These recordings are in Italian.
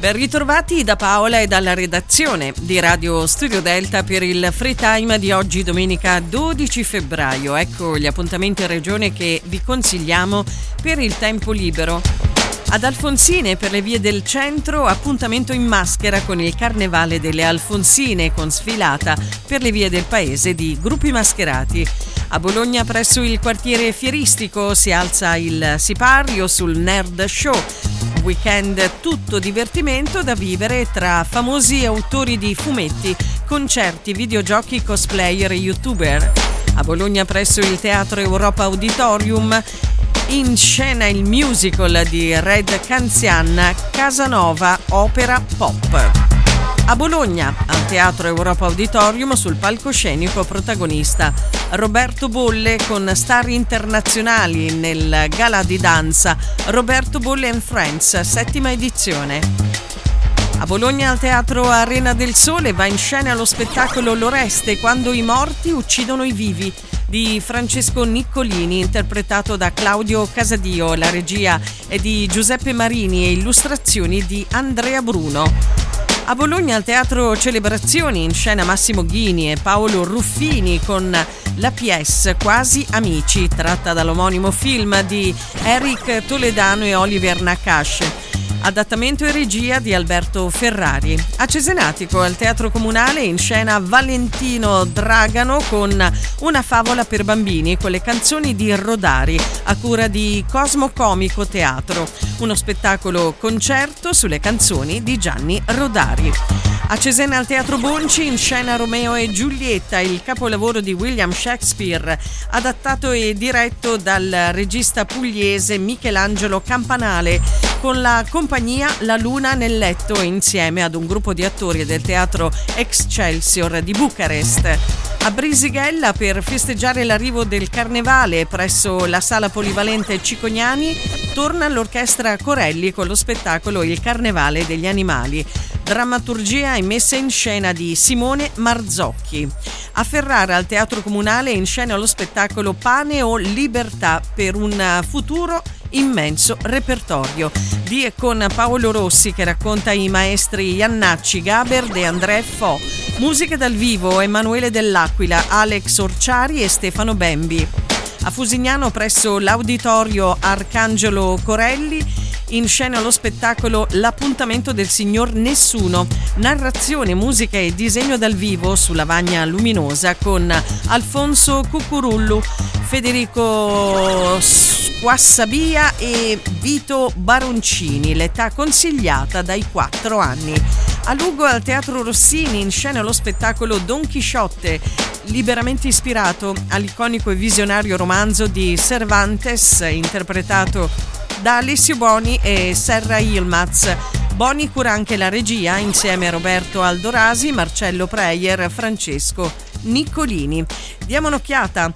Ben ritrovati da Paola e dalla redazione di Radio Studio Delta per il Free Time di oggi, domenica 12 febbraio. Ecco gli appuntamenti in regione che vi consigliamo per il tempo libero. Ad Alfonsine, per le vie del centro, appuntamento in maschera con il Carnevale delle Alfonsine, con sfilata per le vie del paese di gruppi mascherati. A Bologna, presso il quartiere fieristico, si alza il sipario sul Nerd Show. Weekend tutto divertimento da vivere tra famosi autori di fumetti, concerti, videogiochi, cosplayer e youtuber. A Bologna, presso il Teatro Europa Auditorium, in scena il musical di Red Canzian, Casanova, opera pop. A Bologna, al Teatro Europa Auditorium, sul palcoscenico protagonista Roberto Bolle con star internazionali nel gala di danza Roberto Bolle and Friends, 7ª edizione. A Bologna, al Teatro Arena del Sole, va in scena lo spettacolo L'Oreste, quando i morti uccidono i vivi, di Francesco Niccolini, interpretato da Claudio Casadio. La regia è di Giuseppe Marini e illustrazioni di Andrea Bruno. A Bologna, al Teatro Celebrazioni, in scena Massimo Ghini e Paolo Ruffini con la pièce Quasi Amici, tratta dall'omonimo film di Eric Toledano e Oliver Nakache. Adattamento e regia di Alberto Ferrari. A Cesenatico, al Teatro Comunale, in scena Valentino Dragano con Una favola per bambini, con le canzoni di Rodari, a cura di Cosmo Comico Teatro. Uno spettacolo concerto sulle canzoni di Gianni Rodari. A Cesena, al Teatro Bonci, in scena Romeo e Giulietta, il capolavoro di William Shakespeare, adattato e diretto dal regista pugliese Michelangelo Campanale, con la compagnia La Luna nel letto, insieme ad un gruppo di attori del Teatro Excelsior di Bucarest. A Brisighella, per festeggiare l'arrivo del Carnevale presso la Sala Polivalente Cicognani, torna l'Orchestra Corelli con lo spettacolo Il Carnevale degli Animali. Drammaturgia e messa in scena di Simone Marzocchi. A Ferrara, al Teatro Comunale, in scena lo spettacolo Pane o Libertà, per un futuro immenso repertorio, di e con Paolo Rossi, che racconta i maestri Iannacci, Gaber, De André, Fo. Musiche dal vivo Emanuele Dell'Aquila, Alex Orciari e Stefano Bembi. A Fusignano, presso l'Auditorio Arcangelo Corelli, in scena lo spettacolo L'appuntamento del signor Nessuno, narrazione, musica e disegno dal vivo su Lavagna Luminosa, con Alfonso Cucurullu, Federico Squassabia e Vito Baroncini. L'età consigliata dai 4 anni. A Lugo, al Teatro Rossini, in scena lo spettacolo Don Chisciotte, liberamente ispirato all'iconico e visionario romanzo di Cervantes, interpretato da Alessio Boni e Serra Yilmaz. Boni cura anche la regia, insieme a Roberto Aldorasi, Marcello Preyer, Francesco Niccolini. Diamo un'occhiata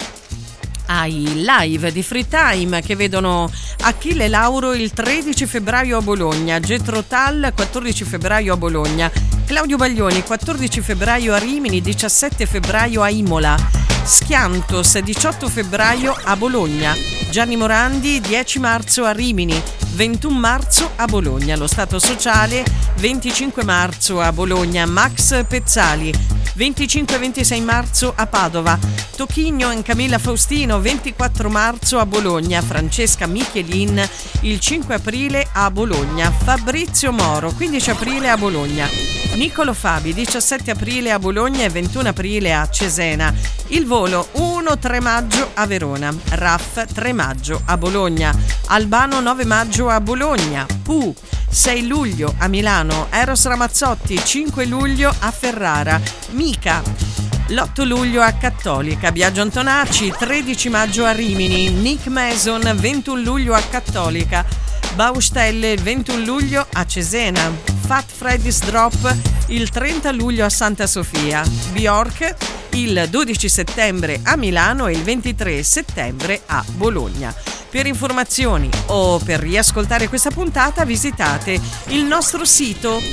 ai live di Free Time, che vedono Achille Lauro il 13 febbraio a Bologna, Getro Tal 14 febbraio a Bologna, Claudio Baglioni 14 febbraio a Rimini, 17 febbraio a Imola, Schiantos 18 febbraio a Bologna, Gianni Morandi 10 marzo a Rimini, 21 marzo a Bologna. Lo Stato Sociale 25 marzo a Bologna, Max Pezzali 25-26 marzo a Padova, Tocchigno e Camilla Faustino 24 marzo a Bologna, Francesca Michelin il 5 aprile a Bologna, Fabrizio Moro 15 aprile a Bologna, Nicolo Fabi 17 aprile a Bologna e 21 aprile a Cesena. Il volo 1-3 maggio a Verona, RAF 3 maggio a Bologna, Albano 9 maggio a Bologna, Pu 6 luglio a Milano, Eros Ramazzotti 5 luglio a Ferrara, Mica l'8 luglio a Cattolica, Biagio Antonacci 13 maggio a Rimini, Nick Mason 21 luglio a Cattolica, Baustelle il 21 luglio a Cesena, Fat Freddy's Drop il 30 luglio a Santa Sofia, Bjork il 12 settembre a Milano e il 23 settembre a Bologna. Per informazioni o per riascoltare questa puntata visitate il nostro sito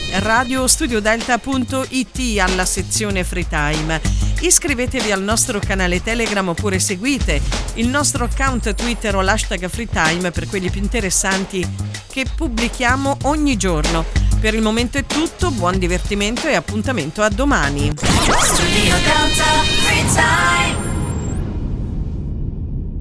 radiostudiodelta.it alla sezione Free Time. Iscrivetevi al nostro canale Telegram oppure seguite il nostro account Twitter o l'hashtag Free Time per quelli più interessanti che pubblichiamo ogni giorno. Per il momento è tutto, buon divertimento e appuntamento a domani. Studio Delta.